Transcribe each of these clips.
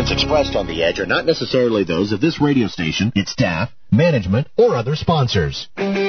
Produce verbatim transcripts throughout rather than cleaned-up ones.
opinions expressed on The Edge are not necessarily those of this radio station, its staff, management, or other sponsors.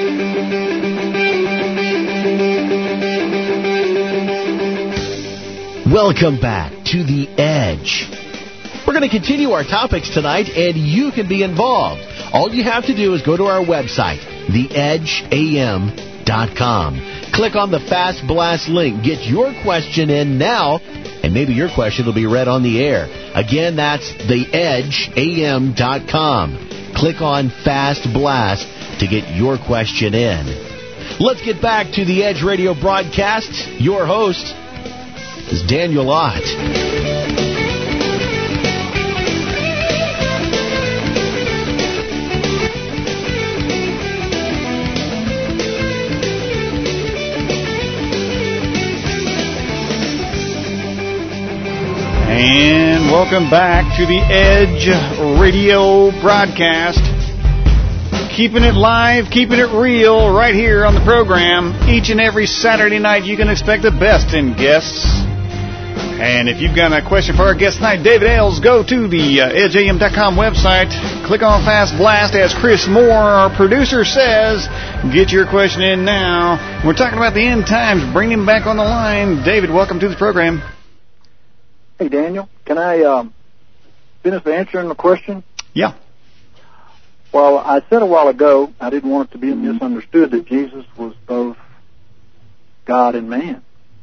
Welcome back to The Edge. We're going to continue our topics tonight, and you can be involved. All you have to do is go to our website, the edge a m dot com. Click on the Fast Blast link. Get your question in now, and maybe your question will be read on the air. Again, that's the edge a m dot com. Click on Fast Blast to get your question in. Let's get back to the Edge Radio broadcast. Your host is Daniel Ott. And welcome back to the Edge Radio broadcast. Keeping it live, keeping it real, right here on the program. Each and every Saturday night, you can expect the best in guests. And if you've got a question for our guest tonight, David Ailes, go to the uh, edge a m dot com website. Click on Fast Blast. As Chris Moore, our producer, says, get your question in now. We're talking about the end times. Bring him back on the line. David, welcome to the program. Hey, Daniel, can I um, finish answering the question? Yeah. Well, I said a while ago, I didn't want it to be misunderstood that Jesus was both God and man.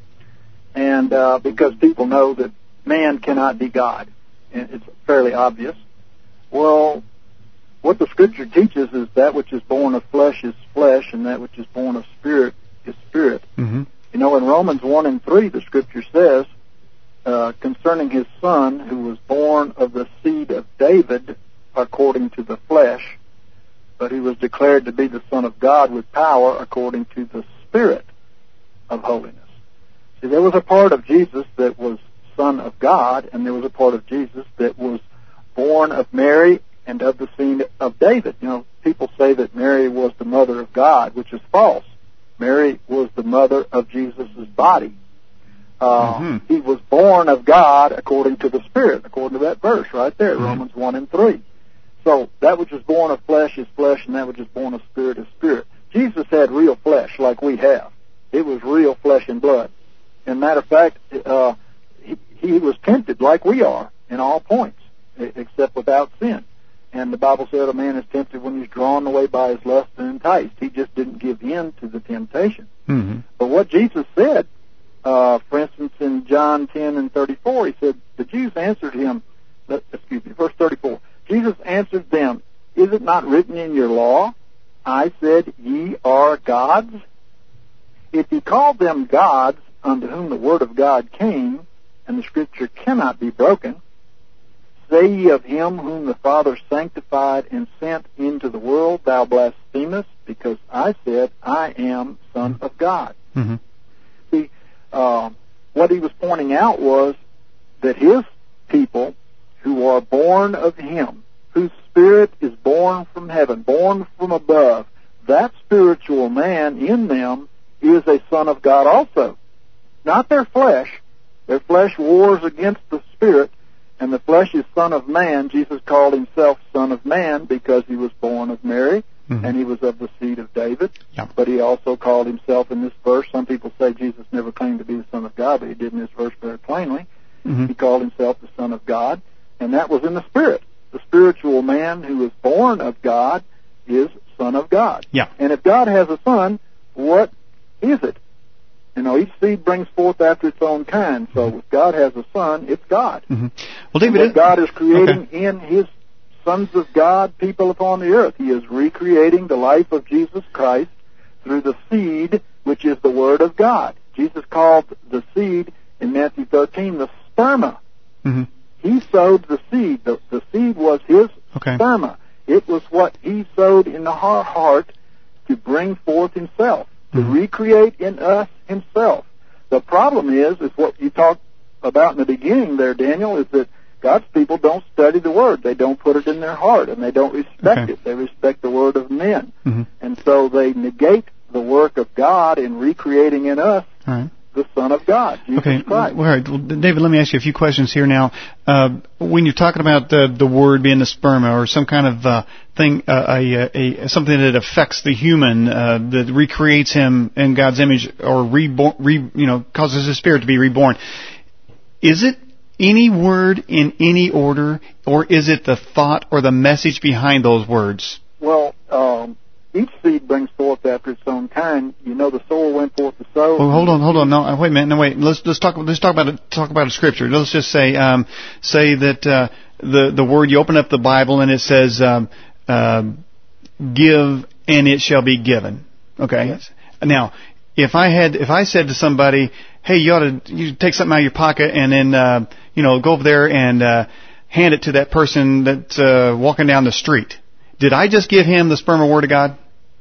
And uh, because people know that man cannot be God, and it's fairly obvious. Well, what the Scripture teaches is that which is born of flesh is flesh, and that which is born of spirit is spirit. Mm-hmm. You know, in Romans one and three, the Scripture says, Uh, concerning his son, who was born of the seed of David according to the flesh, but he was declared to be the Son of God with power according to the Spirit of holiness. See, there was a part of Jesus that was Son of God, and there was a part of Jesus that was born of Mary and of the seed of David. You know, people say that Mary was the mother of God, which is false. Mary was the mother of Jesus' body. Uh, mm-hmm. He was born of God according to the Spirit, according to that verse right there, mm-hmm. Romans one and three. So that which is born of flesh is flesh, and that which is born of spirit is spirit. Jesus had real flesh like we have. It was real flesh and blood. And matter of fact, uh, he, he was tempted like we are in all points, except without sin. And the Bible said a man is tempted when he's drawn away by his lust and enticed. He just didn't give in to the temptation. Mm-hmm. But what Jesus said, Uh, for instance, in John ten and thirty-four, he said, the Jews answered him, excuse me, verse thirty-four, Jesus answered them, is it not written in your law, I said, ye are gods? If he called them gods, unto whom the word of God came, and the Scripture cannot be broken, say ye of him whom the Father sanctified and sent into the world, thou blasphemest, because I said, I am Son of God. Mm-hmm. See, Uh, what he was pointing out was that his people who are born of him, whose spirit is born from heaven, born from above, that spiritual man in them is a son of God also. Not their flesh. Their flesh wars against the spirit, and the flesh is son of man. Jesus called himself son of man because he was born of Mary. Mm-hmm. And he was of the seed of David. Yep. But he also called himself in this verse. Some people say Jesus never claimed to be the Son of God, but he did in this verse very plainly. Mm-hmm. He called himself the Son of God, and that was in the Spirit. The spiritual man who is born of God is Son of God. Yeah. And if God has a son, what is it? You know, each seed brings forth after its own kind. So if God has a son, it's God. Mm-hmm. Well, David, and what God is creating okay. in his sons of God, people upon the earth. He is recreating the life of Jesus Christ through the seed, which is the Word of God. Jesus called the seed in Matthew thirteen the sperma. Mm-hmm. He sowed the seed. The, the seed was his okay. sperma. It was what he sowed in our heart to bring forth himself, to mm-hmm. recreate in us himself. The problem is, is what you talked about in the beginning there, Daniel, is that God's people don't study the Word. They don't put it in their heart, and they don't respect okay. it. They respect the Word of men. Mm-hmm. And so they negate the work of God in recreating in us All right. the Son of God, Jesus okay. Christ. All right. Well, David, let me ask you a few questions here now. Uh, when you're talking about the, the Word being the sperma or some kind of uh, thing, uh, a, a, a, something that affects the human, uh, that recreates him in God's image or reborn, re, you know, causes his spirit to be reborn, is it any word in any order, or is it the thought or the message behind those words? Well, um, each seed brings forth after its own kind. You know, the sower went forth to sow. Well, hold on, hold on. No, wait a minute. No, wait. Let's let's talk. Let's talk about it. Talk about a scripture. Let's just say, um, say that uh, the the word. You open up the Bible and it says, um, uh, "Give and it shall be given." Okay. Yes. Now, if I had, if I said to somebody, "Hey, you ought to you take something out of your pocket and then uh, you know go over there and uh, hand it to that person that's uh, walking down the street," did I just give him the sperma word of God?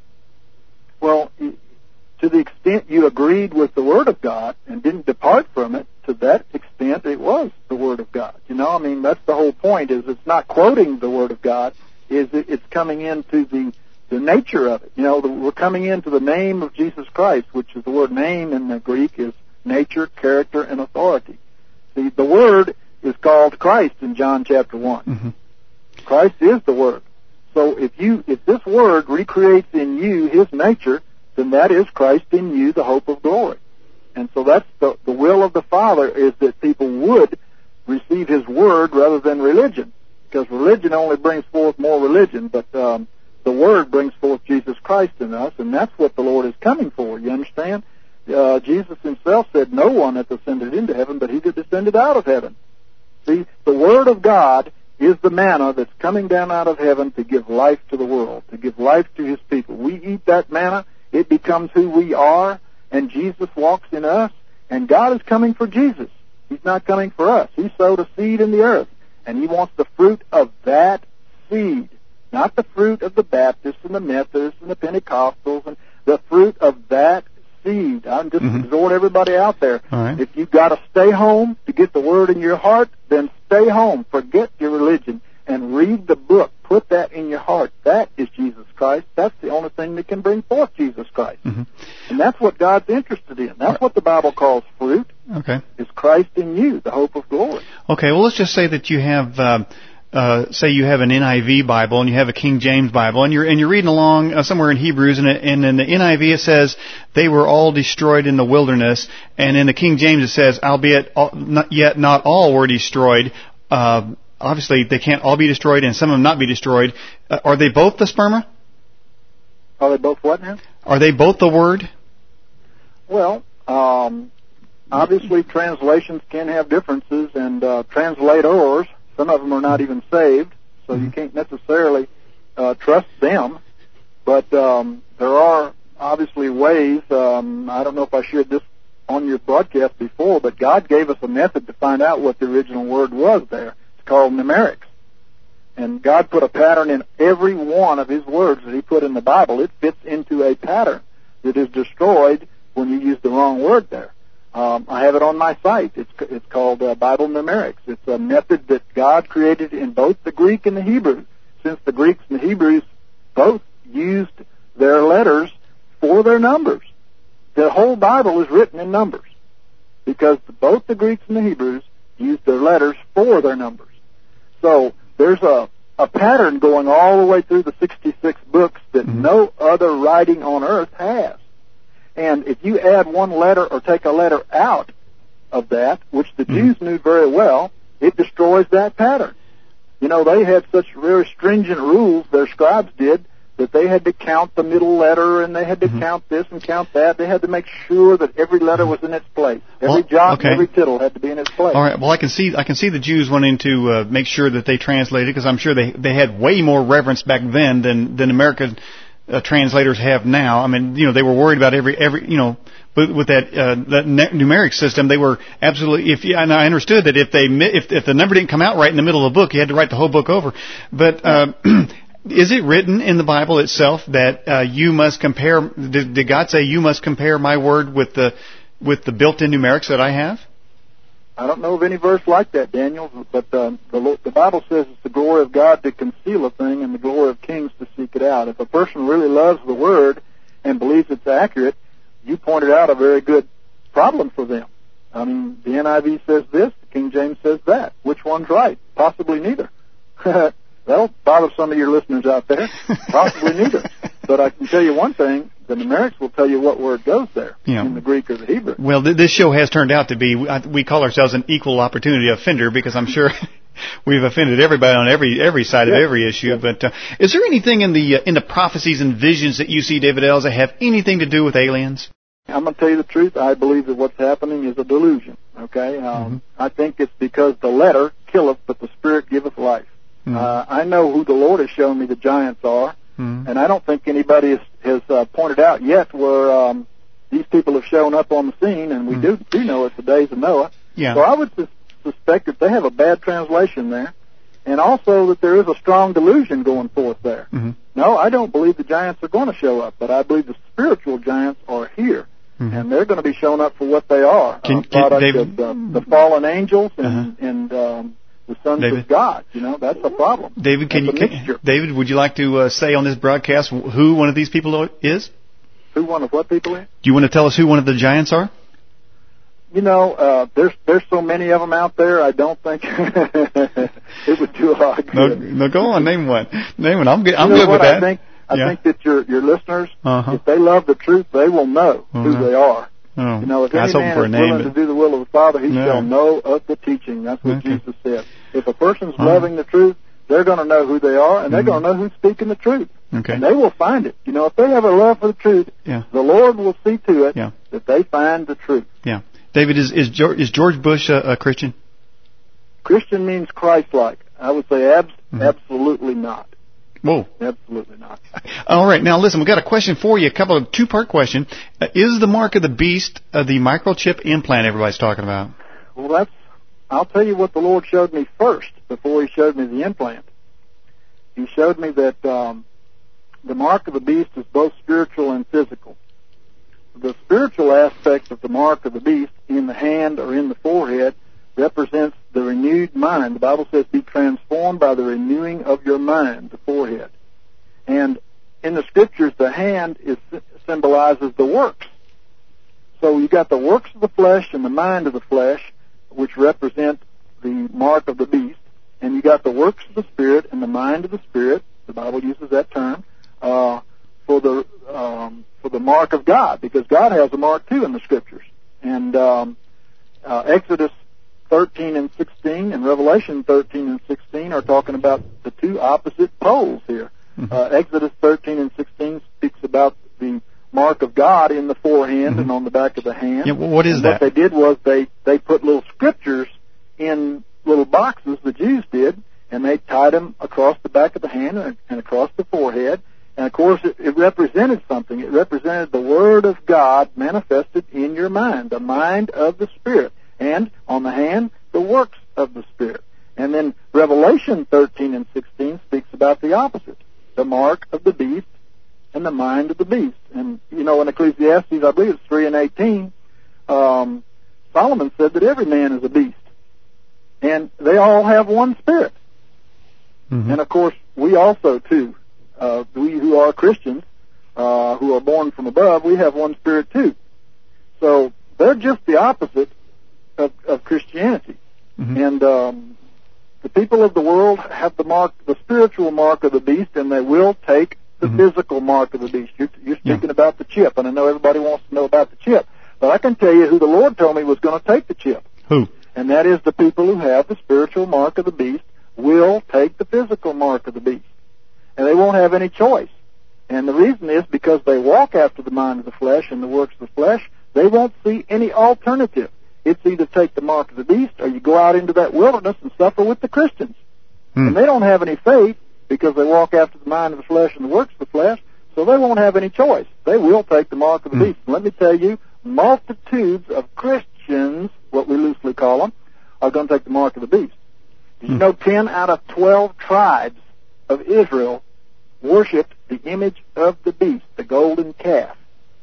Well, to the extent you agreed with the Word of God and didn't depart from it, to that extent it was the Word of God. You know, I mean, that's the whole point, is it's not quoting the Word of God, is it, it's coming into the, the nature of it. You know, the, we're coming into the name of Jesus Christ, which is the word name in the Greek is nature, character, and authority. See, the Word is called Christ in John chapter one. Mm-hmm. Christ is the Word. So if you, if this Word recreates in you His nature, then that is Christ in you, the hope of glory. And so that's the, the will of the Father, is that people would receive His Word rather than religion. Because religion only brings forth more religion, but um, the Word brings forth Jesus Christ in us, and that's what the Lord is coming for, you understand? Uh, Jesus Himself said, "No one hath ascended into heaven, but He that descended out of heaven." See, the Word of God is the manna that's coming down out of heaven to give life to the world, to give life to His people. We eat that manna, it becomes who we are, and Jesus walks in us, and God is coming for Jesus. He's not coming for us. He sowed a seed in the earth, and He wants the fruit of that seed, not the fruit of the Baptists and the Methodists and the Pentecostals, and the fruit of that seed. I'm just Mm-hmm. exhort everybody out there. All right. If you've got to stay home to get the Word in your heart, then stay home. Forget your religion and read the book. Put that in your heart. That is Jesus Christ. That's the only thing that can bring forth Jesus Christ. Mm-hmm. And that's what God's interested in. That's what the Bible calls fruit. Okay. Is Christ in you, the hope of glory. Okay. Well, let's just say that you have. Uh, Uh, say you have an N I V Bible and you have a King James Bible, and you're and you're reading along uh, somewhere in Hebrews, and, it, and in the N I V it says they were all destroyed in the wilderness, and in the King James it says, albeit all, not, yet not all were destroyed. Uh, obviously, they can't all be destroyed, and some of them not be destroyed. Uh, are they both the sperma? Are they both what now? Are they both the Word? Well, um, obviously translations can have differences, and uh, translators. Some of them are not even saved, so you can't necessarily uh, trust them. But um, there are obviously ways. Um, I don't know if I shared this on your broadcast before, but God gave us a method to find out what the original word was there. It's called numerics. And God put a pattern in every one of His words that He put in the Bible. It fits into a pattern that is destroyed when you use the wrong word there. Um, I have it on my site. It's it's called uh, Bible Numerics. It's a method that God created in both the Greek and the Hebrew. Since the Greeks and the Hebrews both used their letters for their numbers. The whole Bible is written in numbers because both the Greeks and the Hebrews used their letters for their numbers. So there's a, a pattern going all the way through the sixty-six books that mm-hmm. no other writing on earth has. And if you add one letter or take a letter out of that, which the mm-hmm. Jews knew very well, it destroys that pattern. You know, they had such very stringent rules, their scribes did, that they had to count the middle letter, and they had to mm-hmm. count this and count that. They had to make sure that every letter was in its place. Every well, jot okay. and every tittle had to be in its place. All right. Well, I can see I can see the Jews wanting to uh, make sure that they translated, because I'm sure they they had way more reverence back then than than American Uh, translators have now. I mean, you know, they were worried about every every you know, with, with that uh, that numeric system, they were absolutely. If and I understood that if they if if the number didn't come out right in the middle of the book, you had to write the whole book over. But uh, is it written in the Bible itself that uh, you must compare? Did, did God say you must compare my word with the with the built-in numerics that I have? I don't know of any verse like that, Daniel, but uh, the, the Bible says it's the glory of God to conceal a thing and the glory of kings to seek it out. If a person really loves the Word and believes it's accurate, you pointed out a very good problem for them. I mean, the N I V says this, the King James says that. Which one's right? Possibly neither. That'll bother some of your listeners out there. Possibly neither. But I can tell you one thing, the numerics will tell you what word goes there yeah. in the Greek or the Hebrew. Well, th- this show has turned out to be, we call ourselves an equal opportunity offender because I'm sure we've offended everybody on every every side yes. of every issue. Yes. But uh, is there anything in the uh, in the prophecies and visions that you see, David Ells, that have anything to do with aliens? I'm going to tell you the truth. I believe that what's happening is a delusion, okay? Um, mm-hmm. I think it's because the letter killeth, but the Spirit giveth life. Mm-hmm. Uh, I know who the Lord has shown me the giants are, mm-hmm. and I don't think anybody has, has uh, pointed out yet where um, these people have shown up on the scene, and we mm-hmm. do, do know it's the days of Noah. Yeah. So I would sus- suspect that they have a bad translation there, and also that there is a strong delusion going forth there. Mm-hmm. No, I don't believe the giants are going to show up, but I believe the spiritual giants are here. Mm-hmm. And they're going to be shown up for what they are, can, uh, product can of the, the fallen angels and, uh-huh. and um, the sons David? of God. You know, that's a problem. David, can that's you, can, David, would you like to uh, say on this broadcast who one of these people is? Who one of what people is? Do you want to tell us who one of the giants are? You know, uh, there's there's so many of them out there. I don't think it would do a lot of good. No, no, go on, name one. Name one. I'm good. I'm you know good what with that. I think? I yeah. think that your your listeners, uh-huh. if they love the truth, they will know uh-huh. who they are. Oh, you know, if any man is name, willing but... to do the will of the Father, he no. shall know of the teaching. That's what okay. Jesus said. If a person's uh-huh. loving the truth, they're going to know who they are, and mm-hmm. they're going to know who's speaking the truth. Okay. And they will find it. You know, if they have a love for the truth, yeah. the Lord will see to it yeah. that they find the truth. Yeah. David, is is George, is George Bush a, a Christian? Christian means Christ-like. I would say abs- mm-hmm. absolutely not. Whoa. Absolutely not. All right. Now, listen, we've got a question for you, a couple of two-part question. Uh, is the mark of the beast uh, the microchip implant everybody's talking about? Well, that's, I'll tell you what the Lord showed me first before he showed me the implant. He showed me that um, the mark of the beast is both spiritual and physical. The spiritual aspect of the mark of the beast in the hand or in the forehead represents the renewed mind. The Bible says, be transformed by the renewing of your mind, the forehead. And in the Scriptures, the hand is, symbolizes the works. So you got the works of the flesh and the mind of the flesh, which represent the mark of the beast. And you got the works of the Spirit and the mind of the Spirit, the Bible uses that term, uh, for the um, for the mark of God, because God has a mark too in the Scriptures. And um, uh, Exodus thirteen and sixteen and Revelation thirteen and sixteen are talking about the two opposite poles here. Mm-hmm. Uh, Exodus thirteen and sixteen speaks about the mark of God in the forehand mm-hmm. and on the back of the hand. Yeah, well, what is and that? What they did was they, they put little scriptures in little boxes, the Jews did, and they tied them across the back of the hand and, and across the forehead. And, of course, it, it represented something. It represented the Word of God manifested in your mind, the mind of the Spirit. And on the hand, the works of the Spirit. And then Revelation thirteen and sixteen speaks about the opposite, the mark of the beast and the mind of the beast. And, you know, in Ecclesiastes, I believe it's three and eighteen, um, Solomon said that every man is a beast. And they all have one spirit. Mm-hmm. And, of course, we also, too, uh, we who are Christians, uh, who are born from above, we have one spirit, too. So they're just the opposite of, of Christianity. Mm-hmm. And um, the people of the world have the mark, the spiritual mark of the beast, and they will take the mm-hmm. physical mark of the beast. You're, you're speaking yeah. about the chip, and I know everybody wants to know about the chip. But I can tell you who the Lord told me was going to take the chip. Who? And that is the people who have the spiritual mark of the beast will take the physical mark of the beast. And they won't have any choice. And the reason is because they walk after the mind of the flesh and the works of the flesh, they won't see any alternative. It's either take the mark of the beast or you go out into that wilderness and suffer with the Christians. Hmm. And they don't have any faith because they walk after the mind of the flesh and the works of the flesh, so they won't have any choice. They will take the mark of the hmm. beast. And let me tell you, multitudes of Christians, what we loosely call them, are going to take the mark of the beast. Did you know ten out of twelve tribes of Israel worshipped the image of the beast, the golden calf?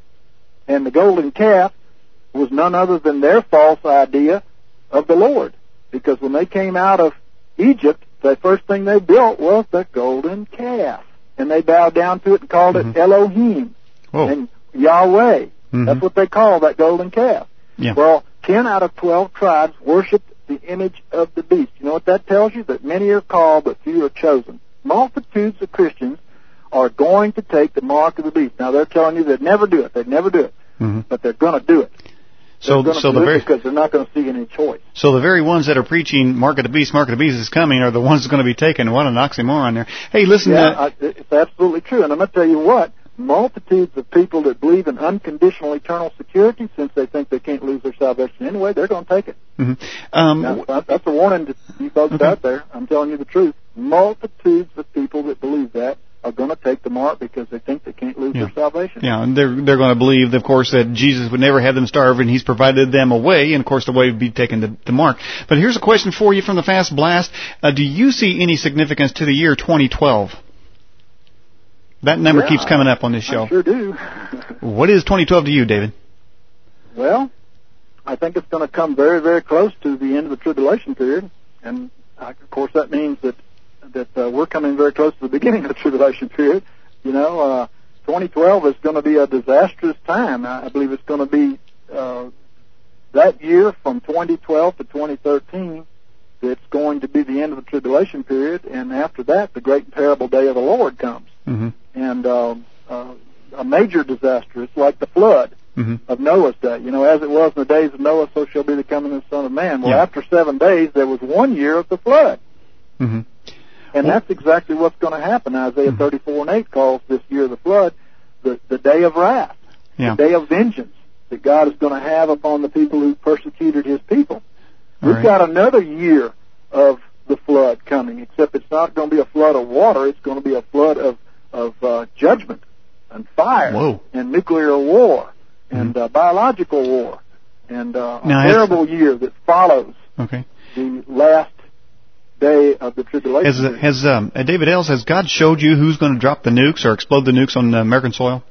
And the golden calf was none other than their false idea of the Lord. Because when they came out of Egypt, the first thing they built was the golden calf. And they bowed down to it and called mm-hmm. it Elohim. Whoa. And Yahweh. Mm-hmm. That's what they call that golden calf. Yeah. Well, ten out of twelve tribes worshiped the image of the beast. You know what that tells you? That many are called, but few are chosen. Multitudes of Christians are going to take the mark of the beast. Now, they're telling you they'd never do it. They'd never do it. Mm-hmm. But they're going to do it. So, they're so the very because they're not going to see any choice. So the very ones that are preaching "Mark of the Beast, Mark of the Beast is coming" are the ones that's going to be taken. What an oxymoron there! Hey, listen. Yeah, uh, I, it's absolutely true. And I'm going to tell you what: multitudes of people that believe in unconditional eternal security, since they think they can't lose their salvation anyway, they're going to take it. Mm-hmm. Um, now, that's a warning to you folks okay. out there. I'm telling you the truth. Multitudes of people that believe that are going to take the mark because they think they can't lose yeah. their salvation. Yeah, and they're they're going to believe, of course, that Jesus would never have them starve, and He's provided them a way, and of course, the way would be taken to the mark. But here's a question for you from the Fast Blast: uh, do you see any significance to the year twenty twelve? That number yeah, keeps coming up on this show. I sure do. What is twenty twelve to you, David? Well, I think it's going to come very, very close to the end of the tribulation period, and uh, of course, that means that. that uh, we're coming very close to the beginning of the tribulation period. You know, uh, twenty twelve is going to be a disastrous time. I believe it's going to be uh, that year from twenty twelve to twenty thirteen. It's going to be the end of the tribulation period, and after that, the great and terrible day of the Lord comes. Mm-hmm. And uh, uh, a major disaster. It's like the flood mm-hmm. of Noah's day. You know, as it was in the days of Noah, so shall be the coming of the Son of Man. Well, yeah. after seven days, there was one year of the flood. Mm-hmm. And well, that's exactly what's going to happen. Isaiah thirty-four and eight calls this year of the flood the, the day of wrath, yeah. the day of vengeance that God is going to have upon the people who persecuted His people. All We've right. got another year of the flood coming, except it's not going to be a flood of water. It's going to be a flood of, of uh, judgment and fire Whoa. and nuclear war and mm-hmm. uh, biological war and uh, now, a terrible year that follows okay. the last day of the tribulation. Has, uh, has um, uh, David Ells, has God showed you who's going to drop the nukes or explode the nukes on uh, American soil?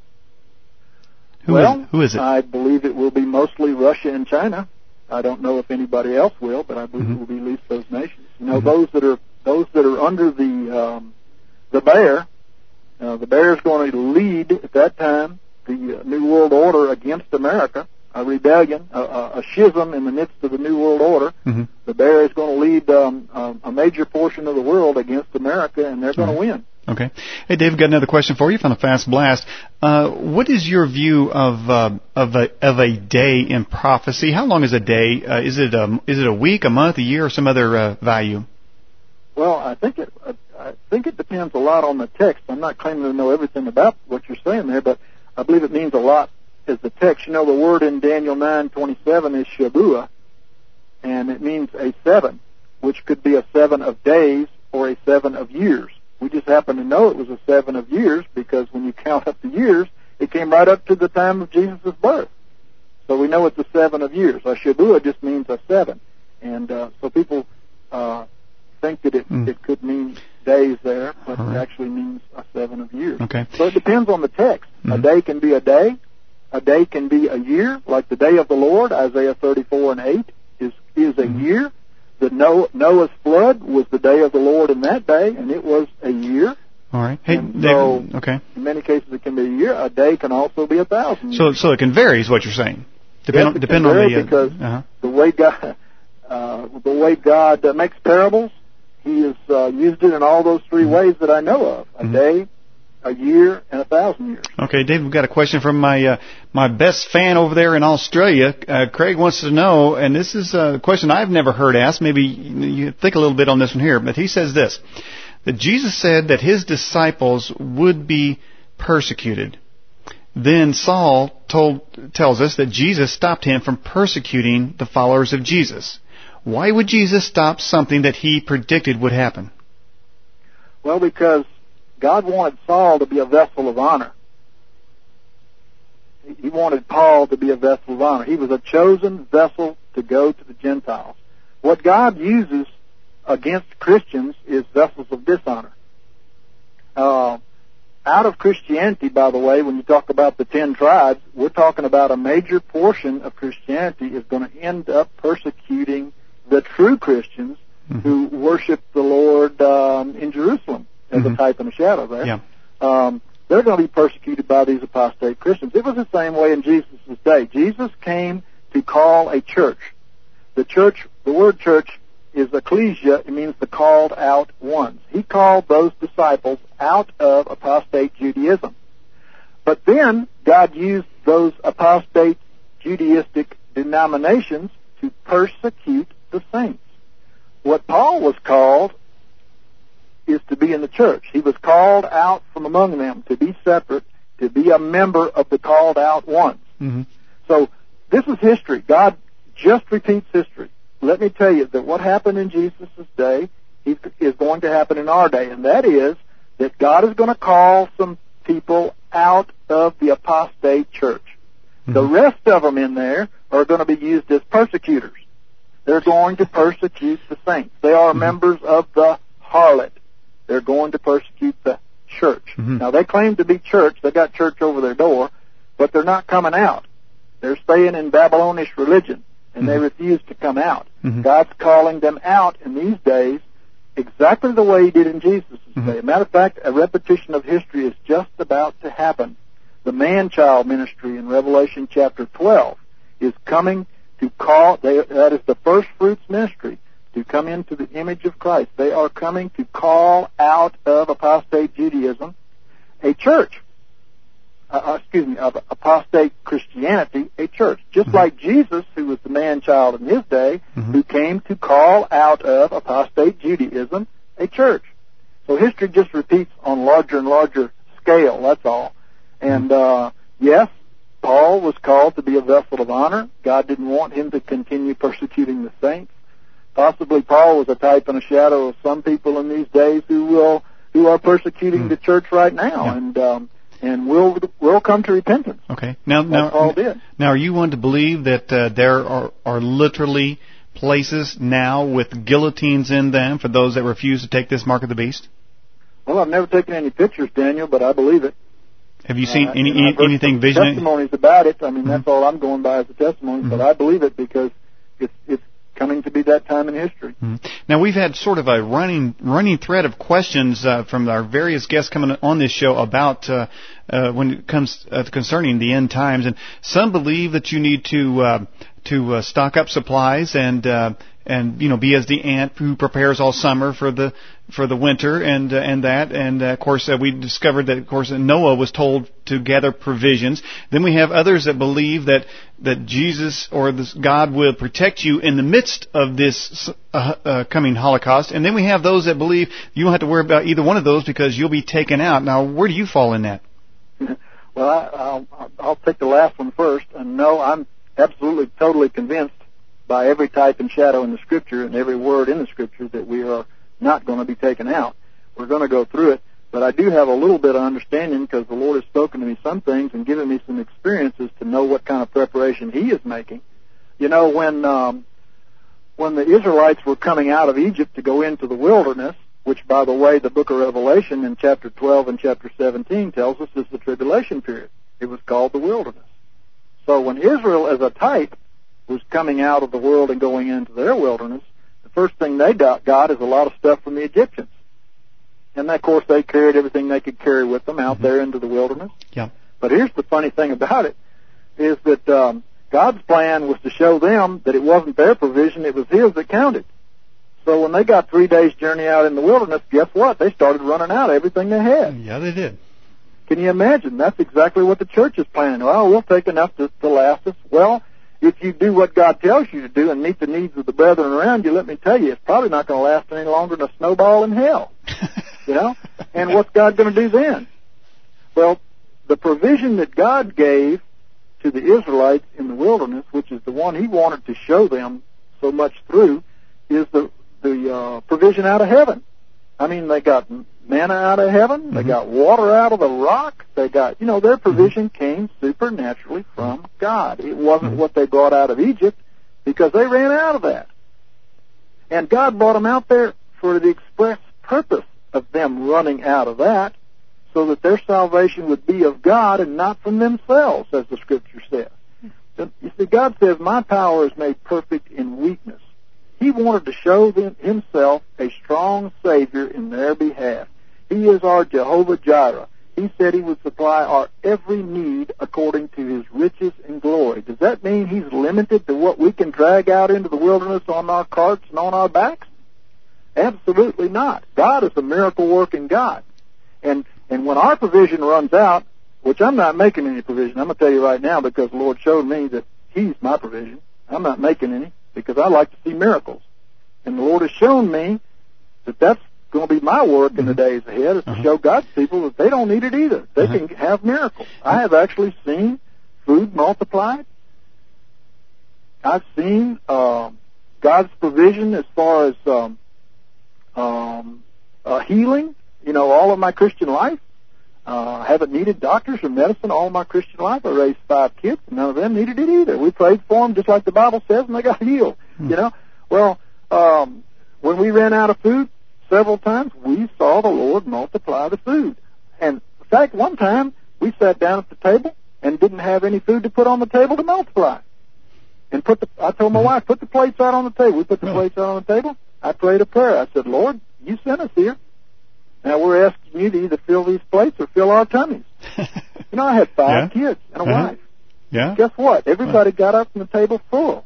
Who well, is, who is it? I believe it will be mostly Russia and China. I don't know if anybody else will, but I believe mm-hmm. it will be at least those nations. You know, mm-hmm. those that are those that are under the um, the bear. Uh, the bear is going to lead at that time the uh, New World Order against America. A rebellion, a, a schism in the midst of the New World Order. Mm-hmm. The bear is going to lead um, um, a major portion of the world against America, and they're going right. to win. Okay. Hey, Dave, got another question for you from the Fast Blast. Uh, what is your view of uh, of a of a day in prophecy? How long is a day? Uh, is it a, is it a week, a month, a year, or some other uh, value? Well, I think it I think it depends a lot on the text. I'm not claiming to know everything about what you're saying there, but I believe it means a lot. Is the text. You know, the word in Daniel nine twenty-seven is Shabuah, and it means a seven, which could be a seven of days or a seven of years. We just happen to know it was a seven of years because when you count up the years, it came right up to the time of Jesus' birth. So we know it's a seven of years. A Shabuah just means a seven. And uh, so people uh, think that it, mm. it could mean days there, but right. it actually means a seven of years. Okay. So it depends on the text. Mm-hmm. A day can be a day. A day can be a year, like the day of the Lord, Isaiah thirty-four and eight, is is a mm-hmm. year. The Noah's flood was the day of the Lord in that day, and it was a year. All right. Hey, and David, so okay. In many cases, it can be a year. A day can also be a thousand. So, so it can vary, is what you're saying. Depend yes, on, depend on the uh, because uh-huh. the way God, uh, the way God uh, makes parables, He has uh, used it in all those three mm-hmm. ways that I know of: a mm-hmm. day, a year, and a thousand years. Okay, Dave, we've got a question from my uh, my best fan over there in Australia. Uh, Craig wants to know, and this is a question I've never heard asked. Maybe you think a little bit on this one here, but he says this, that Jesus said that His disciples would be persecuted. Then Saul told tells us that Jesus stopped him from persecuting the followers of Jesus. Why would Jesus stop something that He predicted would happen? Well, because God wanted Saul to be a vessel of honor. He wanted Paul to be a vessel of honor. He was a chosen vessel to go to the Gentiles. What God uses against Christians is vessels of dishonor. Uh, out of Christianity, by the way, when you talk about the ten tribes, we're talking about a major portion of Christianity is going to end up persecuting the true Christians mm-hmm. who worship the Lord um, in Jerusalem. As mm-hmm. a type and a shadow there. Yeah. Um, they're going to be persecuted by these apostate Christians. It was the same way in Jesus' day. Jesus came to call a church. The church, the word church is ecclesia. It means the called out ones. He called those disciples out of apostate Judaism. But then God used those apostate Judaistic denominations to persecute the saints. What Paul was called is to be in the church. He was called out from among them, to be separate, to be a member of the called out ones. Mm-hmm. So this is history. God just repeats history. Let me tell you that what happened in Jesus' day is going to happen in our day, and that is that God is going to call some people out of the apostate church. Mm-hmm. The rest of them in there are going to be used as persecutors. They're going to persecute the saints. They are mm-hmm. members of the harlot. They're going to persecute the church. Mm-hmm. Now, they claim to be church. They got church over their door, but they're not coming out. They're staying in Babylonish religion, and mm-hmm. they refuse to come out. Mm-hmm. God's calling them out in these days exactly the way he did in Jesus' mm-hmm. day. As a matter of fact, a repetition of history is just about to happen. The man-child ministry in Revelation chapter twelve is coming to call, they, that is the first fruits ministry, to come into the image of Christ. They are coming to call out of apostate Judaism a church. Uh, excuse me, of apostate Christianity, a church. Just mm-hmm. like Jesus, who was the man-child in his day, mm-hmm. who came to call out of apostate Judaism a church. So history just repeats on larger and larger scale, that's all. And, uh, yes, Paul was called to be a vessel of honor. God didn't want him to continue persecuting the saints. Possibly Paul was a type and a shadow of some people in these days who will who are persecuting mm. the church right now, yeah. and um, and will will come to repentance. Okay. Now, now, Paul did. Now, are you one to believe that uh, there are are literally places now with guillotines in them for those that refuse to take this mark of the beast? Well, I've never taken any pictures, Daniel, but I believe it. Have you seen uh, any, you know, anything visionary? Testimonies about it. I mean, mm-hmm. that's all I'm going by as a testimony, mm-hmm. but I believe it because it's it's coming to be that time in history. Mm-hmm. Now, we've had sort of a running running thread of questions uh, from our various guests coming on this show about uh, uh, when it comes uh, concerning the end times, and some believe that you need to uh, to uh, stock up supplies and uh, and you know be as the ant who prepares all summer for the for the winter and uh, and that and uh, of course uh, we discovered that of course Noah was told to gather provisions. Then we have others that believe that that Jesus or this God will protect you in the midst of this uh, uh, coming Holocaust. And then we have those that believe you don't have to worry about either one of those because you'll be taken out. Now, where do you fall in that? Well, I, I'll I'll take the last one first. And no, I'm absolutely totally convinced by every type and shadow in the Scripture and every word in the Scripture that we are not going to be taken out. We're going to go through it, but I do have a little bit of understanding because the Lord has spoken to me some things and given me some experiences to know what kind of preparation He is making. You know, when um, when the Israelites were coming out of Egypt to go into the wilderness, which, by the way, the book of Revelation in chapter twelve and chapter seventeen tells us is the tribulation period. It was called the wilderness. So when Israel as a type was coming out of the world and going into their wilderness, the first thing they got is a lot of stuff from the Egyptians. And, of course, they carried everything they could carry with them out mm-hmm. there into the wilderness. Yeah. But here's the funny thing about it, is that um, God's plan was to show them that it wasn't their provision, it was His that counted. So when they got three days' journey out in the wilderness, guess what? They started running out of everything they had. Yeah, they did. Can you imagine? That's exactly what the church is planning. Well, we'll take enough to, to last us. Well, if you do what God tells you to do and meet the needs of the brethren around you, let me tell you, it's probably not going to last any longer than a snowball in hell. You know? And what's God going to do then? Well, the provision that God gave to the Israelites in the wilderness, which is the one He wanted to show them so much through, is the the uh, provision out of heaven. I mean, they got manna out of heaven. Mm-hmm. They got water out of the rock. They got, you know, their provision mm-hmm. came supernaturally from God. It wasn't mm-hmm. what they brought out of Egypt because they ran out of that. And God brought them out there for the express purpose of them running out of that so that their salvation would be of God and not from themselves, as the Scripture says. You see, God says, my power is made perfect in weakness. He wanted to show them Himself a strong Savior in their behalf. He is our Jehovah Jireh. he said he would supply our every need according to his riches and glory. Does that mean he's limited to what we can drag out into the wilderness on our carts and on our backs? Absolutely not. God is a miracle-working God. And and when our provision runs out, which I'm not making any provision, I'm going to tell you right now because the Lord showed me that he's my provision. I'm not making any because I like to see miracles. And the Lord has shown me that that's going to be my work in the days ahead, is to uh-huh. show God's people that they don't need it either. They uh-huh. can have miracles. I have actually seen food multiplied. I've seen uh, God's provision as far as um, um, uh, healing, you know, all of my Christian life. Uh, I haven't needed doctors or medicine all of my Christian life. I raised five kids, and none of them needed it either. We prayed for them just like the Bible says, and they got healed, hmm. you know. Well, um, when we ran out of food, several times we saw the Lord multiply the food. And in fact, one time we sat down at the table and didn't have any food to put on the table to multiply. And put the I told my mm-hmm. wife, put the plates out on the table. We put the really? plates out on the table. I prayed a prayer. I said, Lord, you sent us here. Now we're asking you to either fill these plates or fill our tummies. You know, I had five yeah. kids and a uh-huh. wife. Yeah. Guess what? Everybody got up from the table full.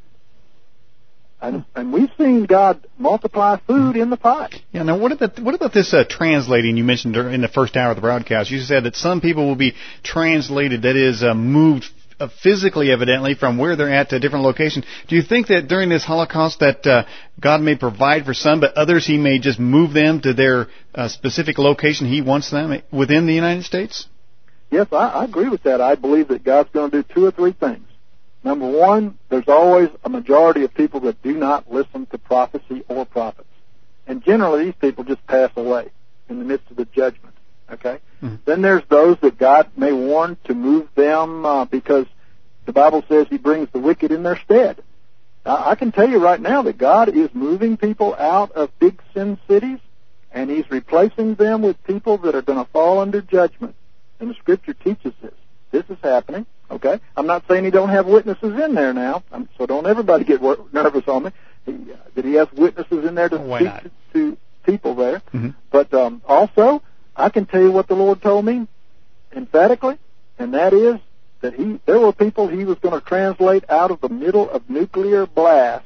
And, and we've seen God multiply food in the pot. Yeah. Now, what about what about this uh, translating you mentioned in the first hour of the broadcast? You said that some people will be translated, that is, uh, moved uh, physically, evidently, from where they're at to a different location. Do you think that during this Holocaust that uh, God may provide for some, but others He may just move them to their uh, specific location He wants them within the United States? Yes, I, I agree with that. I believe that God's going to do two or three things. Number one, there's always a majority of people that do not listen to prophecy or prophets. And generally, these people just pass away in the midst of the judgment, okay? Mm-hmm. Then there's those that God may warn to move them uh, because the Bible says He brings the wicked in their stead. Now, I can tell you right now that God is moving people out of big sin cities, and He's replacing them with people that are going to fall under judgment. And the Scripture teaches this. This is happening. Okay, I'm not saying He don't have witnesses in there now, um, so don't everybody get wor- nervous on me. He, uh, that He has witnesses in there to Why speak not? to, to people there. Mm-hmm. But um, also, I can tell you what the Lord told me emphatically, and that is that He there were people He was going to translate out of the middle of nuclear blasts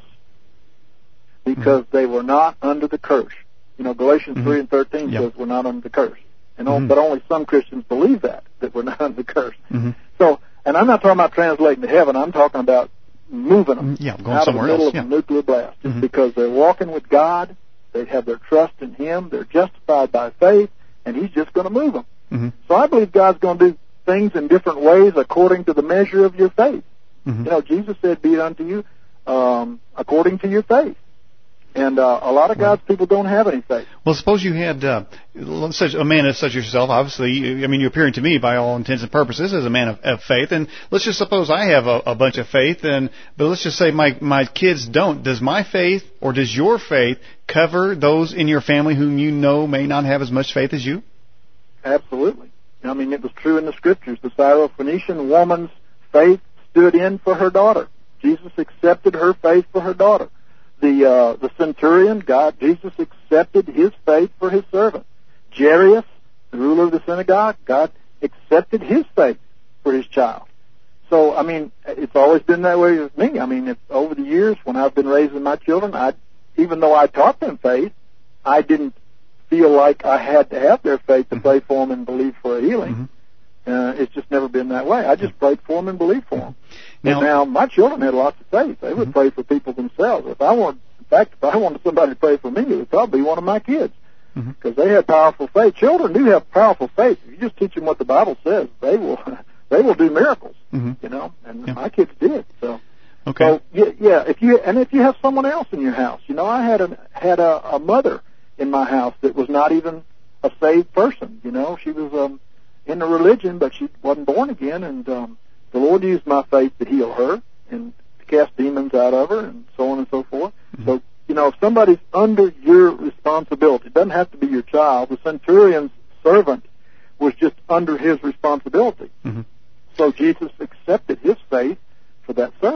because mm-hmm. they were not under the curse. You know, Galatians mm-hmm. three and thirteen yep. says we're not under the curse, and mm-hmm. but only some Christians believe that that we're not under the curse. Mm-hmm. So. And I'm not talking about translating to heaven. I'm talking about moving them yeah, going out of the middle else. of yeah. a nuclear blast. Just mm-hmm. because they're walking with God, they have their trust in Him, they're justified by faith, and He's just going to move them. Mm-hmm. So I believe God's going to do things in different ways according to the measure of your faith. Mm-hmm. You know, Jesus said, be it unto you um, according to your faith. And uh, a lot of God's people don't have any faith. Well, suppose you had uh, such a man such as yourself. Obviously, I mean, you're appearing to me by all intents and purposes as a man of, of faith. And let's just suppose I have a, a bunch of faith, and but let's just say my my kids don't. Does my faith or does your faith cover those in your family whom you know may not have as much faith as you? Absolutely. I mean, it was true in the Scriptures. The Syrophoenician woman's faith stood in for her daughter. Jesus accepted her faith for her daughter. The uh, the centurion, God, Jesus accepted his faith for His servant. Jairus, the ruler of the synagogue, God accepted his faith for his child. So, I mean, it's always been that way with me. I mean, it's, over the years when I've been raising my children, I, even though I taught them faith, I didn't feel like I had to have their faith to mm-hmm. pray for them and believe for a healing. Mm-hmm. Uh, it's just never been that way. I just prayed for them and believed for them. Now, now my children had lots of faith. They would mm-hmm. pray for people themselves. If I wanted, in fact, if I wanted somebody to pray for me, it would probably be one of my kids because mm-hmm. they had powerful faith. Children do have powerful faith. If you just teach them what the Bible says, they will they will do miracles. Mm-hmm. You know, and yeah. my kids did. So, okay. So yeah, yeah. If you and if you have someone else in your house, you know, I had a had a, a mother in my house that was not even a saved person. You know, she was um. in the religion, but she wasn't born again, and um, the Lord used my faith to heal her and to cast demons out of her, and so on and so forth. Mm-hmm. So, you know, if somebody's under your responsibility, it doesn't have to be your child. The centurion's servant was just under his responsibility. Mm-hmm. So Jesus accepted his faith for that servant.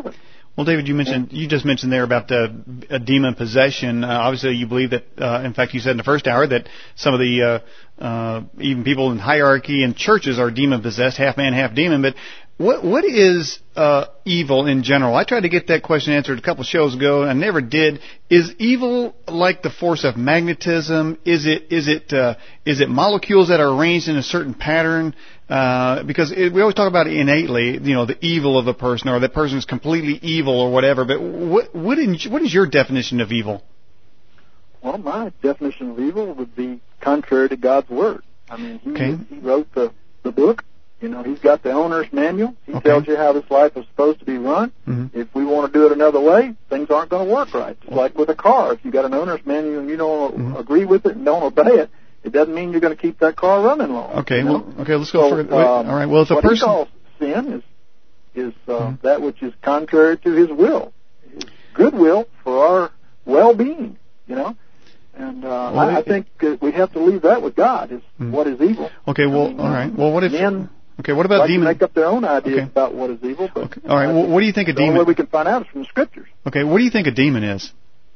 Well, David, you mentioned you just mentioned there about the uh, demon possession. Uh, obviously, you believe that. Uh, in fact, you said in the first hour that some of the uh, uh, even people in hierarchy in churches are demon possessed, half man, half demon. But what what is uh, evil in general? I tried to get that question answered a couple of shows ago, and I never did. Is evil like the force of magnetism? Is it is it uh, is it molecules that are arranged in a certain pattern? Uh, because it, we always talk about innately, you know, the evil of a person, or that person is completely evil, or whatever. But what what, in, what is your definition of evil? Well, my definition of evil would be contrary to God's word. I mean, he, okay. he wrote the the book. You know, he's got the owner's manual. He okay. tells you how this life is supposed to be run. Mm-hmm. If we want to do it another way, things aren't going to work right. It's like with a car. If you got an owner's manual and you don't mm-hmm. agree with it and don't obey it, it doesn't mean you're going to keep that car running long. Okay, you know? well, okay, let's go so, further. Wait, um, all right. Well, if a what person he calls sin is is uh, mm-hmm. that which is contrary to his will, his good will for our well-being. You know, and uh, well, I, I think uh, we have to leave that with God. Is mm-hmm. what is evil? Okay, well, I mean, all right. Well, what if men okay, what about like demon? To make up their own ideas okay. about what is evil. But okay. All right. Well, what do you think a the demon? The only way we can find out is from the Scriptures. Okay. What do you think a demon is?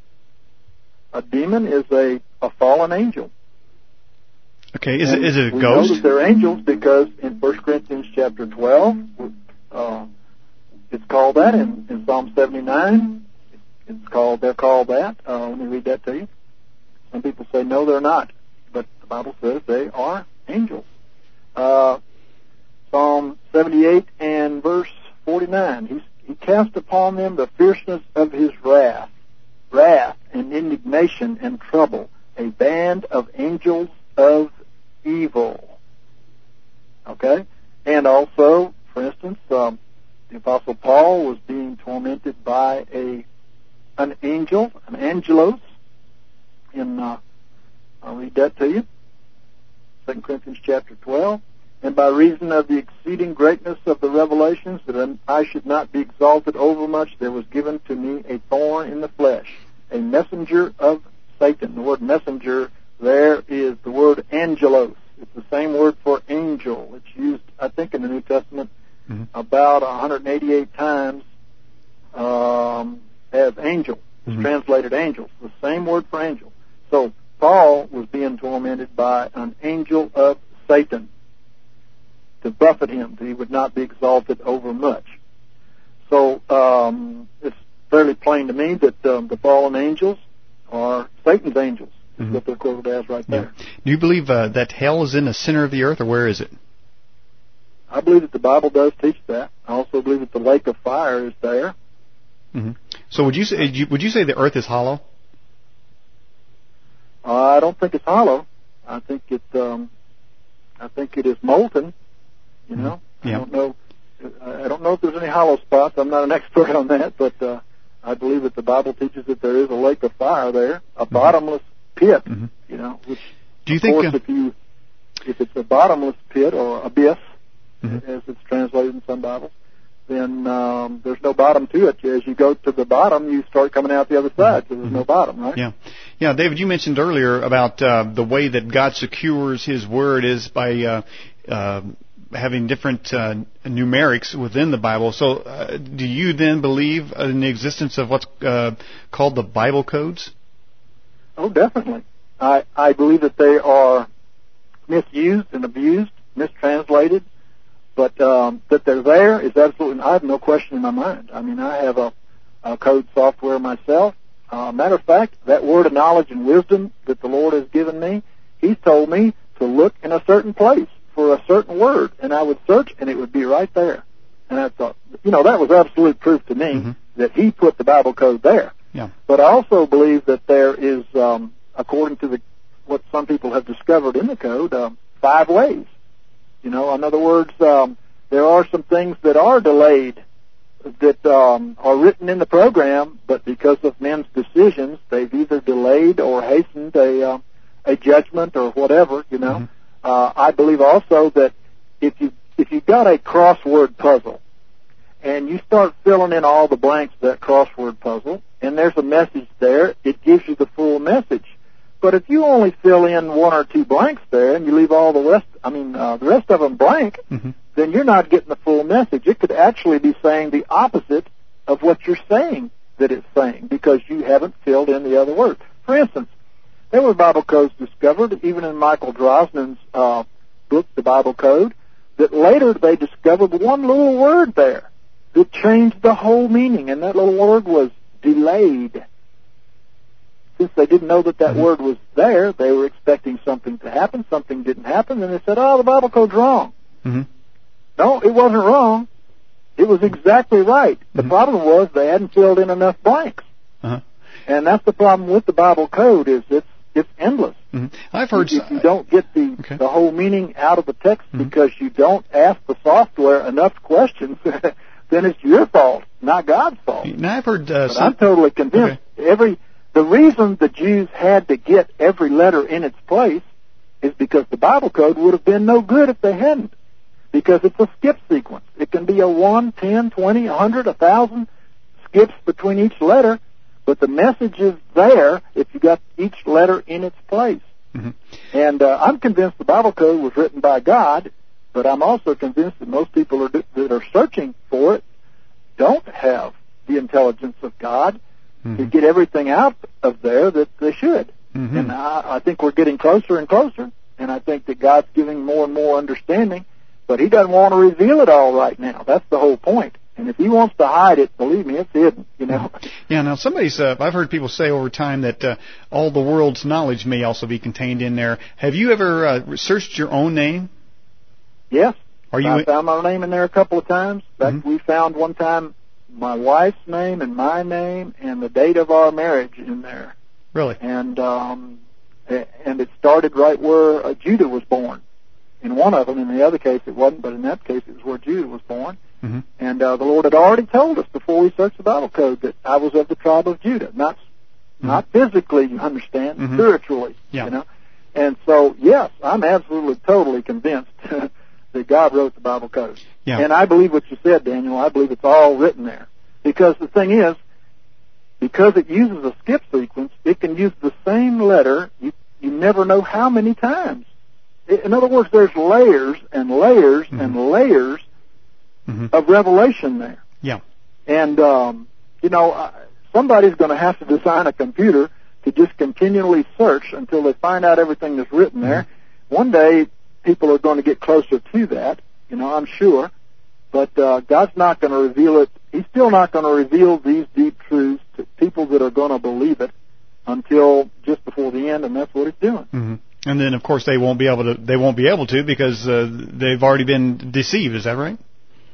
A demon is a, a fallen angel. Okay, is and it is it a we ghost? We know that they're angels because in First Corinthians chapter twelve, uh, it's called that. In, in Psalm seventy-nine, it's called they're called that. Uh, let me read that to you. Some people say no, they're not, but the Bible says they are angels. Uh, Psalm seventy-eight and verse forty-nine. He he cast upon them the fierceness of his wrath, wrath and indignation and trouble, a band of angels of evil. Okay? And also, for instance, um, the Apostle Paul was being tormented by a an angel, an angelos, in, uh, I'll read that to you, Second Corinthians chapter twelve. And by reason of the exceeding greatness of the revelations, that I should not be exalted overmuch, there was given to me a thorn in the flesh, a messenger of Satan. The word messenger there is the word angelos. It's the same word for angel. It's used, I think, in the New Testament mm-hmm. about one hundred eighty-eight times um, as angel. It's mm-hmm. translated angel. The same word for angel. So Paul was being tormented by an angel of Satan to buffet him, that he would not be exalted over much. So um, it's fairly plain to me that um, the fallen angels are Satan's angels. That's mm-hmm. what they're quoted as right there. Yeah. Do you believe uh, that hell is in the center of the earth, or where is it? I believe that the Bible does teach that. I also believe that the lake of fire is there. Mm-hmm. So would you say would you say the earth is hollow? Uh, I don't think it's hollow. I think it um, I think it is molten. You know, mm-hmm. yeah. I don't know. I don't know if there's any hollow spots. I'm not an expert on that, but uh, I believe that the Bible teaches that there is a lake of fire there, a mm-hmm. bottomless pit. Mm-hmm. You know, which do you of think? Course, uh, if you if it's a bottomless pit or abyss, mm-hmm. as it's translated in some Bibles, then um, there's no bottom to it. As you go to the bottom, you start coming out the other side, so there's mm-hmm. no bottom, right? Yeah, yeah. David, you mentioned earlier about uh, the way that God secures His Word is by uh, uh, having different uh, numerics within the Bible. So, uh, do you then believe in the existence of what's uh, called the Bible codes? Oh, definitely. I I believe that they are misused and abused, mistranslated. But um, that they're there is absolutely, I have no question in my mind. I mean, I have a, a code software myself. Uh, matter of fact, that word of knowledge and wisdom that the Lord has given me, He's told me to look in a certain place for a certain word, and I would search, and it would be right there. And I thought, you know, that was absolute proof to me mm-hmm. that He put the Bible code there. Yeah. But I also believe that there is, um, according to the what some people have discovered in the code, um, five ways. You know, in other words, um, there are some things that are delayed that um, are written in the program, but because of men's decisions, they've either delayed or hastened a uh, a judgment or whatever. You know, mm-hmm. uh, I believe also that if you if you've got a crossword puzzle and you start filling in all the blanks of that crossword puzzle, and there's a message there, it gives you the full message. But if you only fill in one or two blanks there and you leave all the rest, I mean, uh, the rest of them blank, mm-hmm. then you're not getting the full message. It could actually be saying the opposite of what you're saying that it's saying because you haven't filled in the other words. For instance, there were Bible codes discovered, even in Michael Drosnin's uh, book, The Bible Code, that later they discovered one little word there that changed the whole meaning, and that little word was delayed. Since they didn't know that that mm-hmm. word was there, they were expecting something to happen. Something didn't happen, and they said, oh, the Bible code's wrong. Mm-hmm. No, it wasn't wrong. It was exactly right. The mm-hmm. problem was they hadn't filled in enough blanks. Uh-huh. And that's the problem with the Bible code is it's it's endless. Mm-hmm. I've heard if you don't get the okay. the whole meaning out of the text mm-hmm. because you don't ask the software enough questions, then it's your fault, not God's fault. Now I've heard. Uh, but some... I'm totally convinced okay. every the reason the Jews had to get every letter in its place is because the Bible code would have been no good if they hadn't. Because it's a skip sequence. It can be a one, ten, twenty, a hundred, a thousand skips between each letter, but the message is there if you got each letter in its place. Mm-hmm. And uh, I'm convinced the Bible code was written by God, but I'm also convinced that most people are, that are searching for it don't have the intelligence of God mm-hmm. to get everything out of there that they should. Mm-hmm. And I, I think we're getting closer and closer, and I think that God's giving more and more understanding. But he doesn't want to reveal it all right now. That's the whole point. And if he wants to hide it, believe me, it's hidden, you know. Yeah, now somebody's, uh, I've heard people say over time that uh, all the world's knowledge may also be contained in there. Have you ever uh, searched your own name? Yes. Are you I found my name in there a couple of times. In fact, mm-hmm. we found one time my wife's name and my name and the date of our marriage in there. Really? And, um, and it started right where uh, Judah was born. In one of them, in the other case it wasn't, but in that case it was where Judah was born. Mm-hmm. And uh, the Lord had already told us before we searched the Bible code that I was of the tribe of Judah, not mm-hmm. not physically, you understand, mm-hmm. spiritually, yeah. you know. And so, yes, I'm absolutely, totally convinced that God wrote the Bible code. Yeah. And I believe what you said, Daniel. I believe it's all written there. Because the thing is, because it uses a skip sequence, it can use the same letter, you, you never know how many times. In other words, there's layers and layers mm-hmm. and layers mm-hmm. of revelation there. Yeah. And, um, you know, somebody's going to have to design a computer to just continually search until they find out everything that's written there. Mm-hmm. One day, people are going to get closer to that, you know, I'm sure. But uh, God's not going to reveal it. He's still not going to reveal these deep truths to people that are going to believe it until just before the end, and that's what He's doing. Mm-hmm. And then, of course, they won't be able to. They won't be able to because uh, they've already been deceived. Is that right?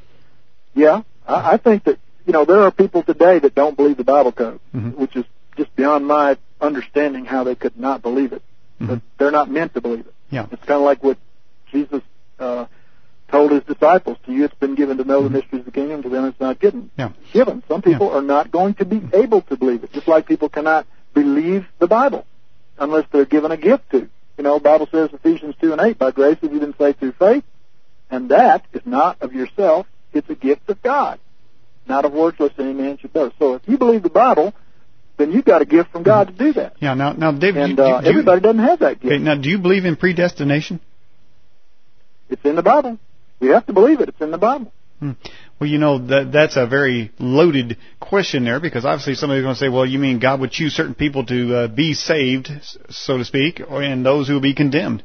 Yeah, I, I think that you know there are people today that don't believe the Bible code, mm-hmm. which is just beyond my understanding how they could not believe it. Mm-hmm. But they're not meant to believe it. Yeah, it's kind of like what Jesus uh, told His disciples: "To you, it's been given to know mm-hmm. the mysteries of the kingdom; to them, it's not given." Yeah. Given. Some people yeah. are not going to be able to believe it, just like people cannot believe the Bible unless they're given a gift to. You know, the Bible says, Ephesians two and eight, by grace have you been saved through faith, and that is not of yourself, it's a gift of God, not of works lest any man should boast. So if you believe the Bible, then you've got a gift from God to do that. Yeah, now, now David, and do, uh, do everybody you, doesn't have that gift. Okay, now, do you believe in predestination? It's in the Bible. We have to believe it. It's in the Bible. Hmm. Well, you know, that that's a very loaded question there because obviously somebody's going to say, well, you mean God would choose certain people to uh, be saved, so to speak, or, and those who will be condemned?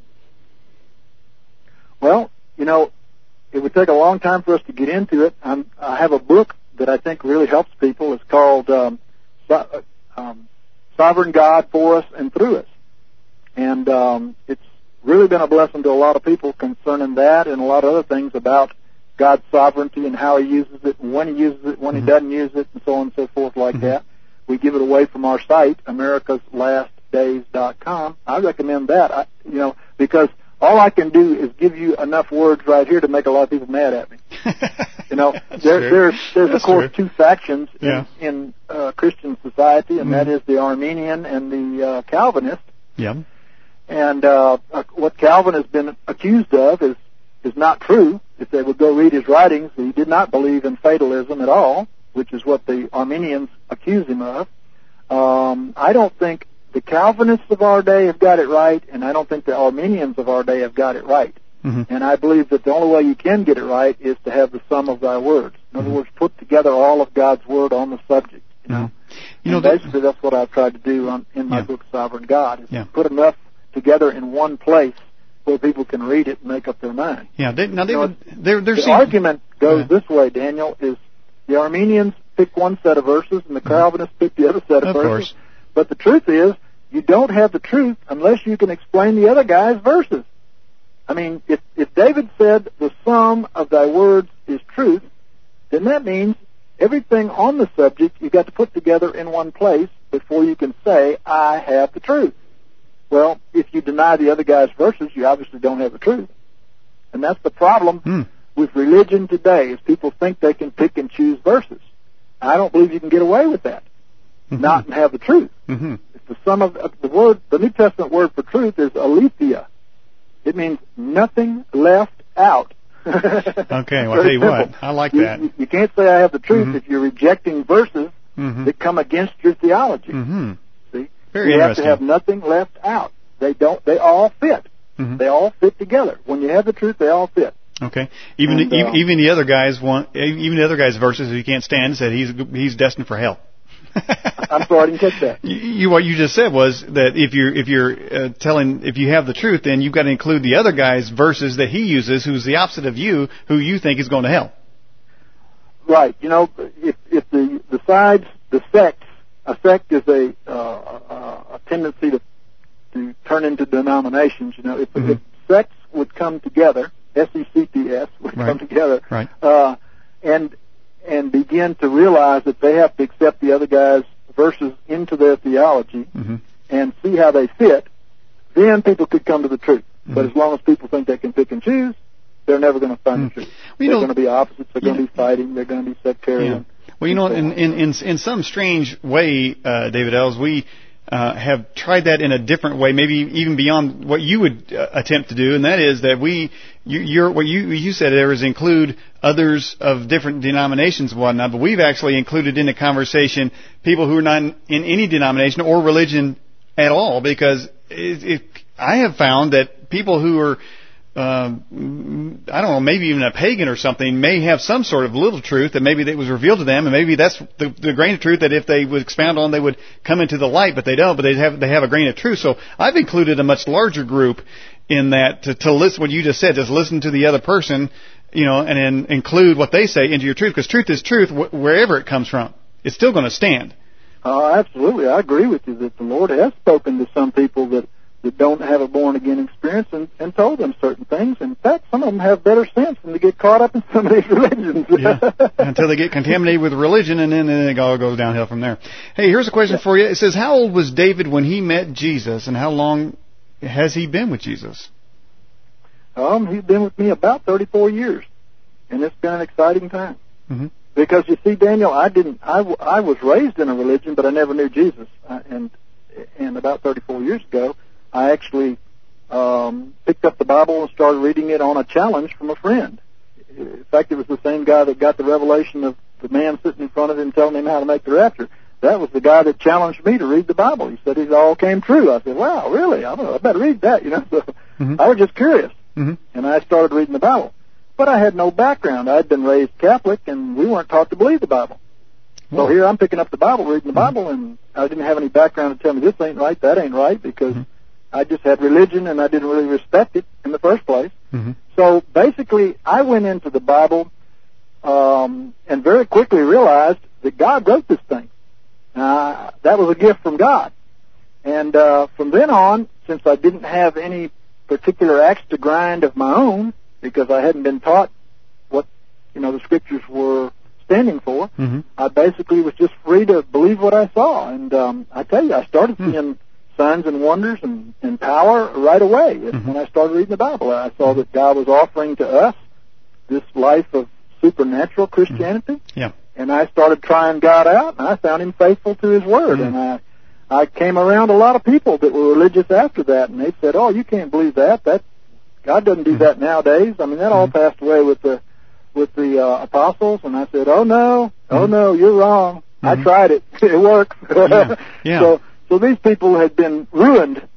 Well, you know, it would take a long time for us to get into it. I'm, I have a book that I think really helps people. It's called um, so, um, Sovereign God for Us and Through Us. And um, it's really been a blessing to a lot of people concerning that and a lot of other things about God's sovereignty and how He uses it and when He uses it, when mm-hmm. He doesn't use it, and so on and so forth like mm-hmm. that. We give it away from our site, americas last days dot com. I recommend that, I, you know, because all I can do is give you enough words right here to make a lot of people mad at me. You know, there, there's, there's of course true. two factions yeah. in, in uh, Christian society, and mm-hmm. that is the Arminian and the uh, Calvinist. Yeah. And uh, what Calvin has been accused of is is not true. If they would go read his writings, he did not believe in fatalism at all, which is what the Arminians accuse him of. Um, I don't think the Calvinists of our day have got it right, and I don't think the Arminians of our day have got it right. Mm-hmm. And I believe that the only way you can get it right is to have the sum of thy words. In other Mm-hmm. words, put together all of God's word on the subject. You know, Mm-hmm. you know and basically that's what I've tried to do on, in my Yeah. book, Sovereign God, is Yeah. to put enough together in one place where people can read it and make up their mind. Yeah, they, now they You know, would, they're, they're the seeing, argument goes Yeah. this way, Daniel, is the Armenians pick one set of verses and the Calvinists pick the other set of, Of verses. course. But the truth is, you don't have the truth unless you can explain the other guy's verses. I mean, if, if David said the sum of thy words is truth, then that means everything on the subject you've got to put together in one place before you can say, I have the truth. Well, if you deny the other guy's verses, you obviously don't have the truth. And that's the problem Hmm. with religion today, is people think they can pick and choose verses. I don't believe you can get away with that, Mm-hmm. not and have the truth. Mm-hmm. It's the sum of, of the word, the New Testament word for truth is aletheia. It means nothing left out. Okay, well, I'll tell you what, I like you, that. You, you can't say I have the truth Mm-hmm. if you're rejecting verses Mm-hmm. that come against your theology. Mm-hmm. See, Very you have to interesting. have nothing left out. They don't. They all fit. Mm-hmm. They all fit together. When you have the truth, they all fit. Okay. Even And, even, uh, even the other guys want even the other guys' verses he can't stand said he's he's destined for hell. I'm sorry, I didn't catch that. You, you what you just said was that if you're if you're uh, telling if you have the truth, then you've got to include the other guy's verses that he uses, who's the opposite of you, who you think is going to hell. Right. You know, if if the the sides, the sects, a sect is a uh, a, a tendency to to turn into denominations. You know, if, Mm-hmm. if sects would come together, S E C T S would Right. come together, Right. uh, and and begin to realize that they have to accept the other guy's verses into their theology Mm-hmm. and see how they fit, then people could come to the truth. Mm-hmm. But as long as people think they can pick and choose, they're never going to find Mm. the truth. Well, you they're know- going to be opposites. They're going you to be fighting. They're going to be sectarian. Yeah. Well, you know, in in in, in some strange way, uh, David Ells, we uh, have tried that in a different way, maybe even beyond what you would uh, attempt to do, and that is that we, you, you're, what you you said there is include others of different denominations and whatnot, but we've actually included in the conversation people who are not in any denomination or religion at all, because it, it, I have found that people who are Um, I don't know, maybe even a pagan or something, may have some sort of little truth that maybe that was revealed to them, and maybe that's the, the grain of truth that if they would expound on, they would come into the light, but they don't, but they have they have a grain of truth. So I've included a much larger group in that to, to listen, what you just said, just listen to the other person, you know, and then include what they say into your truth, because truth is truth wh- wherever it comes from. It's still going to stand. Oh, absolutely. I agree with you that the Lord has spoken to some people that that don't have a born-again experience and, and told them certain things. In fact, some of them have better sense than to get caught up in some of these religions. Yeah, until they get contaminated with religion, and then, then it all goes downhill from there. Hey, here's a question Yeah. for you. It says, how old was David when he met Jesus, and how long has he been with Jesus? Um, he's been with me about thirty-four years, and it's been an exciting time. Mm-hmm. Because you see, Daniel, I didn't. I, w- I was raised in a religion, but I never knew Jesus. I, and and about thirty-four years ago, I actually um, picked up the Bible and started reading it on a challenge from a friend. In fact, it was the same guy that got the revelation of the man sitting in front of him telling him how to make the rapture. That was the guy that challenged me to read the Bible. He said it all came true. I said, "Wow, really? I, I better read that." You know, so Mm-hmm. I was just curious, Mm-hmm. and I started reading the Bible. But I had no background. I'd been raised Catholic, and we weren't taught to believe the Bible. Whoa. So here I'm picking up the Bible, reading the Bible, and I didn't have any background to tell me this ain't right, that ain't right, because Mhm. I just had religion, and I didn't really respect it in the first place. Mm-hmm. So basically, I went into the Bible um, and very quickly realized that God wrote this thing. Uh, that was a gift from God. And uh, from then on, since I didn't have any particular axe to grind of my own, because I hadn't been taught what, you know, the Scriptures were standing for, Mm-hmm. I basically was just free to believe what I saw. And um, I tell you, I started Hmm. seeing signs and wonders and, and power right away Mhm. when I started reading the Bible. I saw that God was offering to us this life of supernatural Christianity. Yeah. And I started trying God out, and I found Him faithful to His Word. Mhm. And I I came around a lot of people that were religious after that, and they said, "Oh, you can't believe that. That God doesn't do Mhm. that nowadays. I mean, that all Mhm. passed away with the with the uh, apostles." And I said, "Oh no, oh Mhm. no, you're wrong. I Mhm. tried it. It works." Yeah. Yeah. So so these people had been ruined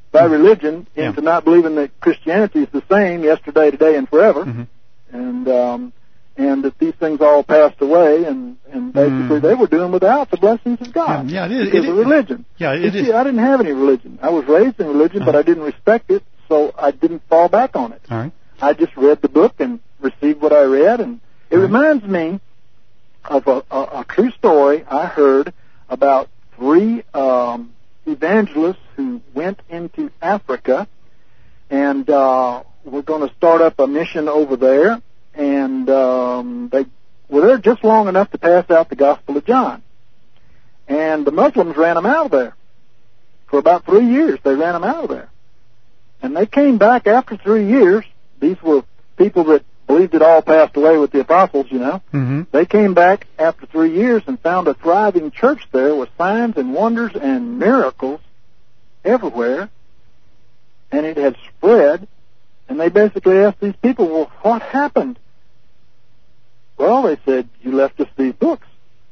by religion Yeah. into not believing that Christianity is the same yesterday, today, and forever, Mm-hmm. and um, and that these things all passed away, and, and basically Mm. they were doing without the blessings of God. Yeah, yeah, it is. Because It of is. religion. Yeah, it You is. see, I didn't have any religion. I was raised in religion, but Uh-huh. I didn't respect it, so I didn't fall back on it. All right. I just read the book and received what I read, and it Right. reminds me of a, a, a true story I heard about three um, evangelists who went into Africa, and uh, were going to start up a mission over there, and um, they were there just long enough to pass out the Gospel of John. And the Muslims ran them out of there. For about three years, they ran them out of there. And they came back after three years. These were people that believed it all passed away with the apostles, you know. Mm-hmm. They came back after three years and found a thriving church there with signs and wonders and miracles everywhere. And it had spread. And they basically asked these people, well, what happened? Well, they said, you left us these books.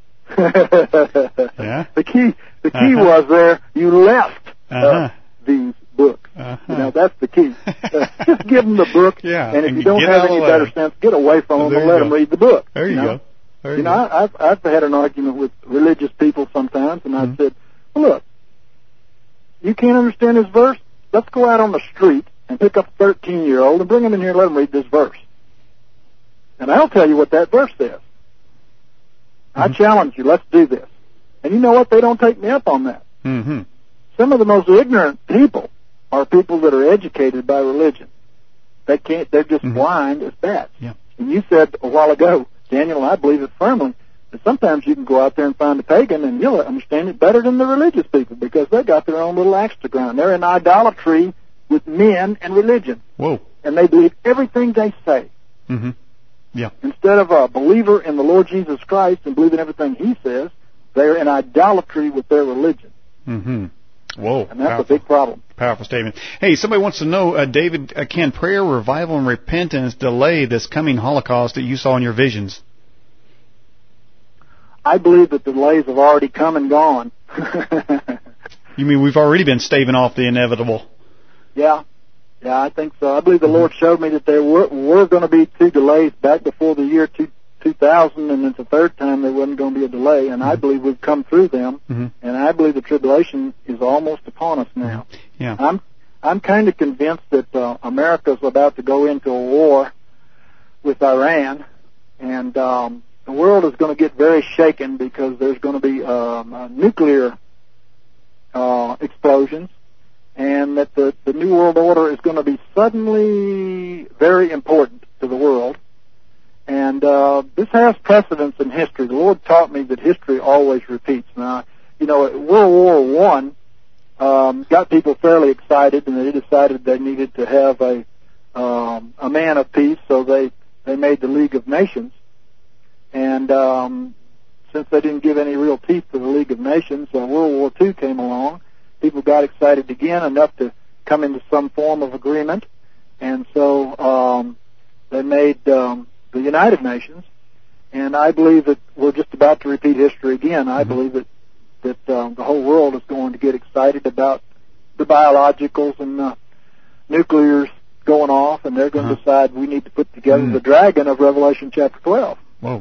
Yeah. The key, the key Uh-huh. was there, you left Uh-huh. uh, these books. Uh-huh. You know, that's the key. Uh, just give them the book, Yeah, and if and you don't get have out of any the way. better sense, get away from them There and you let go. them read the book. There you, know? go. There you, You know, go. I, I've I've had an argument with religious people sometimes, and I've Mhm. said, well, look, you can't understand this verse? Let's go out on the street and pick up a thirteen-year-old and bring him in here and let him read this verse. And I'll tell you what that verse says. I Mhm. challenge you, let's do this. And you know what? They don't take me up on that. Mm-hmm. Some of the most ignorant people are people that are educated by religion. They can't, they're just Mhm. blind as bats. Yeah. And you said a while ago, Daniel, I believe it firmly, that sometimes you can go out there and find a pagan and you'll understand it better than the religious people because they got their own little axe to grind. They're in idolatry with men and religion. Whoa. And they believe everything they say. Mm-hmm. Yeah. Instead of a believer in the Lord Jesus Christ and believing everything He says, they're in idolatry with their religion. Mm-hmm. Whoa. And that's Powerful. a big problem. Powerful statement. Hey, somebody wants to know, uh, David, uh, can prayer, revival, and repentance delay this coming Holocaust that you saw in your visions? I believe that the delays have already come and gone. You mean we've already been staving off the inevitable? Yeah. Yeah, I think so. I believe the mm-hmm. Lord showed me that there were, were going to be two delays back before the year two, 2000, and it's the third time there wasn't going to be a delay, and mm-hmm. I believe we've come through them, mm-hmm. and I believe the tribulation is almost upon us now. Yeah. I'm I'm kind of convinced that uh, America's about to go into a war with Iran, and um, the world is going to get very shaken because there's going to be um, uh, nuclear uh, explosions, and that the, the New World Order is going to be suddenly very important to the world. And uh, this has precedence in history. The Lord taught me that history always repeats. Now, you know, World War One um, got people fairly excited, and they decided they needed to have a um, a man of peace, so they, they made the League of Nations. And um, since they didn't give any real teeth to the League of Nations, uh, World War Two came along. People got excited again enough to come into some form of agreement, and so um, they made um, the United Nations. And I believe that we're just about to repeat history again. Mm-hmm. I believe that that um, the whole world is going to get excited about the biologicals and the nuclears going off, and they're going uh-huh. to decide we need to put together mm. the dragon of Revelation chapter twelve. Whoa.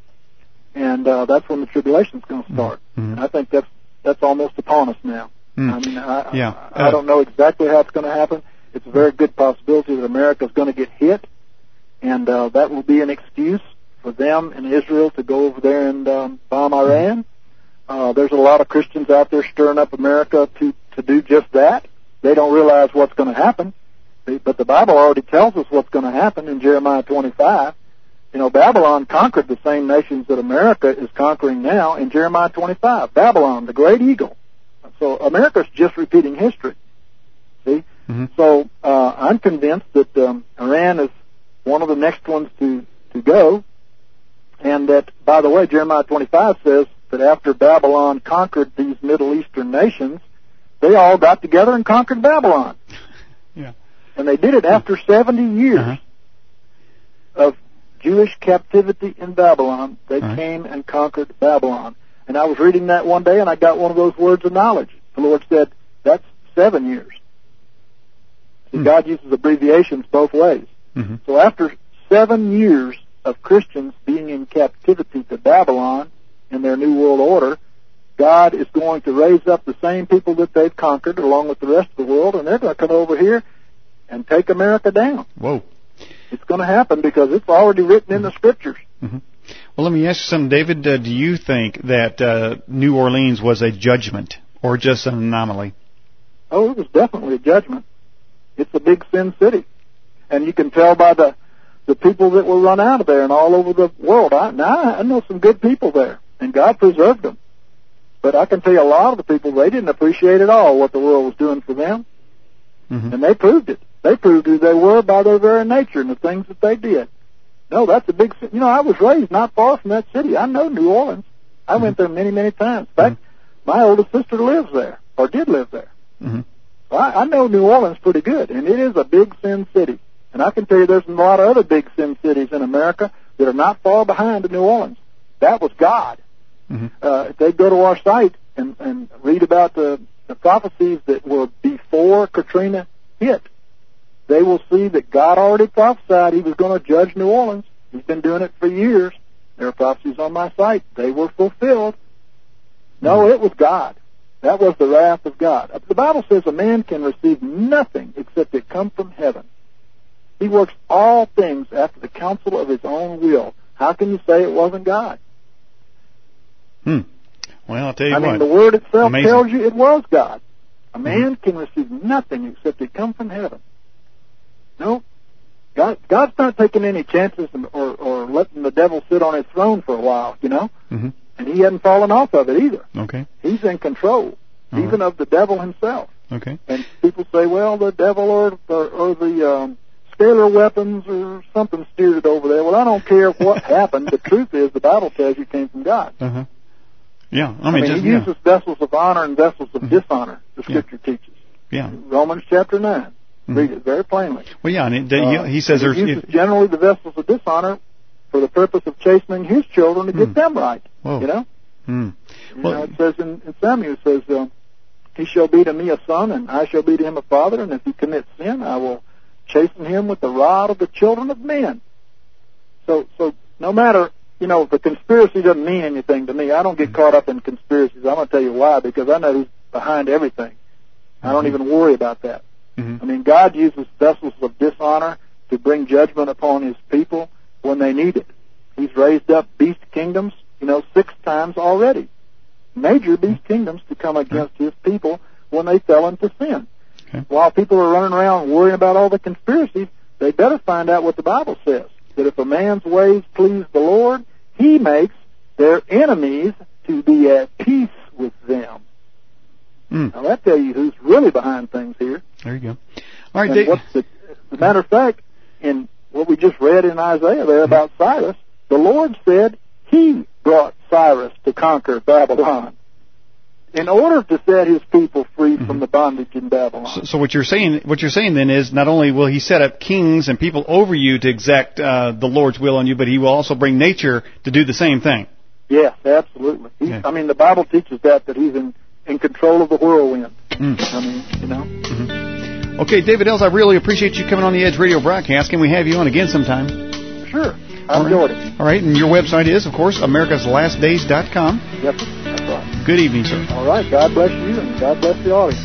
And uh, that's when the tribulation is going to start. Mm-hmm. And I think that's that's almost upon us now. Mm. I mean, I, yeah. I, I don't know exactly how it's going to happen. It's a very good possibility that America is going to get hit, and uh, that will be an excuse for them and Israel to go over there and um, bomb Iran. Uh, there's a lot of Christians out there stirring up America to, to do just that. They don't realize what's going to happen, but the Bible already tells us what's going to happen in Jeremiah twenty-five. You know, Babylon conquered the same nations that America is conquering now in Jeremiah twenty-five. Babylon, the great eagle. So America's just repeating history. See? Mm-hmm. So uh, I'm convinced that um, Iran is one of the next ones to, to go, and that, by the way, Jeremiah twenty-five says that after Babylon conquered these Middle Eastern nations, they all got together and conquered Babylon. Yeah. And they did it after seventy years uh-huh. of Jewish captivity in Babylon. They right. came and conquered Babylon. And I was reading that one day, and I got one of those words of knowledge. The Lord said, that's seven years. See, Hmm. God uses abbreviations both ways. Mm-hmm. So after seven years of Christians being in captivity to Babylon in their New World Order, God is going to raise up the same people that they've conquered along with the rest of the world, and they're going to come over here and take America down. Whoa. It's going to happen because it's already written in the Scriptures. Mm-hmm. Well, let me ask you something, David. Uh, do you think that uh, New Orleans was a judgment or just an anomaly? Oh, it was definitely a judgment. It's a big sin city. And you can tell by the the people that were run out of there and all over the world. I, now, I know some good people there, and God preserved them. But I can tell you a lot of the people, they didn't appreciate at all what the world was doing for them. Mm-hmm. And they proved it. They proved who they were by their very nature and the things that they did. No, that's a big city. You know, I was raised not far from that city. I know New Orleans. I Mm-hmm. went there many, many times. In fact, mm-hmm. my oldest sister lives there, or did live there. Mm-hmm. So I, I know New Orleans pretty good, and it is a big sin city. And I can tell you there's a lot of other big sin cities in America that are not far behind New Orleans. That was God. Mm-hmm. Uh, if they go to our site and, and read about the, the prophecies that were before Katrina hit, they will see that God already prophesied He was going to judge New Orleans. He's been doing it for years. There are prophecies on my site. They were fulfilled. No, it was God. That was the wrath of God. The Bible says a man can receive nothing except it come from heaven. He works all things after the counsel of His own will. How can you say it wasn't God? Hmm. Well, I'll tell you I what. mean, the Word itself Amazing. tells you it was God. A man Mm-hmm. can receive nothing except it come from heaven. No, God, God's not taking any chances or, or letting the devil sit on His throne for a while, you know. Mm-hmm. And He hadn't fallen off of it either. Okay. He's in control, All even right. of the devil himself. Okay. And people say, well, the devil or, or, or the um, scalar weapons or something steered it over there. Well, I don't care what happened. The truth is the Bible tells you it came from God. Uh-huh. Yeah. I I mean, mean, just, He yeah. uses vessels of honor and vessels of Mhm. dishonor, the Yeah. Scripture teaches. Yeah. Romans chapter nine. Mhm. Read it very plainly. Well, yeah, and it, Uh, he, he says and there's... He uses It, generally the vessels of dishonor for the purpose of chastening His children to Hmm. get them right. Whoa. You know? hmm. You Well- know, it says in, in Samuel, it says, uh, He shall be to me a son, and I shall be to him a father, and if he commits sin, I will chasten him with the rod of the children of men. So, so no matter, you know, the conspiracy doesn't mean anything to me. I don't get caught up in conspiracies. I'm going to tell you why, because I know who's behind everything. I don't Mhm. even worry about that. Mhm. I mean, God uses vessels of dishonor to bring judgment upon His people when they need it. He's raised up beast kingdoms, you know, six times already. Major beast kingdoms to come against His people when they fell into sin. Okay. While people are running around worrying about all the conspiracies, they better find out what the Bible says. That if a man's ways please the Lord, He makes their enemies to be at peace with them. Mm. Now that tells you who's really behind things here. There you go. All right, And Dave. what's the, as a matter of fact, in what we just read in Isaiah there about Cyrus, the Lord said He brought Cyrus to conquer Babylon in order to set His people free Mm-hmm. from the bondage in Babylon. So, so what you're saying, what you're saying then is not only will He set up kings and people over you to exact uh, the Lord's will on you, but He will also bring nature to do the same thing. Yes, absolutely. He's, Yeah. I mean, the Bible teaches that, that He's in, in control of the whirlwind. Mm. I mean, you know. Mm-hmm. Okay, David Ells, I really appreciate you coming on the Edge Radio broadcast. Can we have you on again sometime? Sure. I All right. enjoyed it. All right, and your website is, of course, americas last days dot com. Yes, that's right. Good evening, sir. All right. God bless you, and God bless the audience.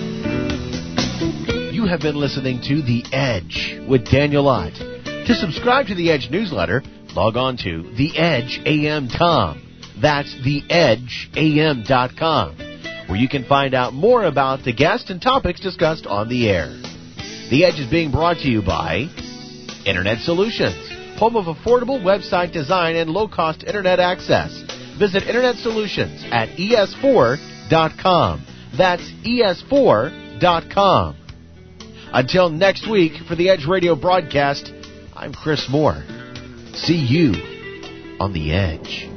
You have been listening to The Edge with Daniel Ott. To subscribe to The Edge newsletter, log on to the edge a m dot com. That's the edge a m dot com, where you can find out more about the guests and topics discussed on the air. The Edge is being brought to you by Internet Solutions, home of affordable website design and low-cost Internet access. Visit Internet Solutions at E S four dot com. That's E S four dot com. Until next week for the Edge Radio broadcast, I'm Chris Moore. See you on the Edge.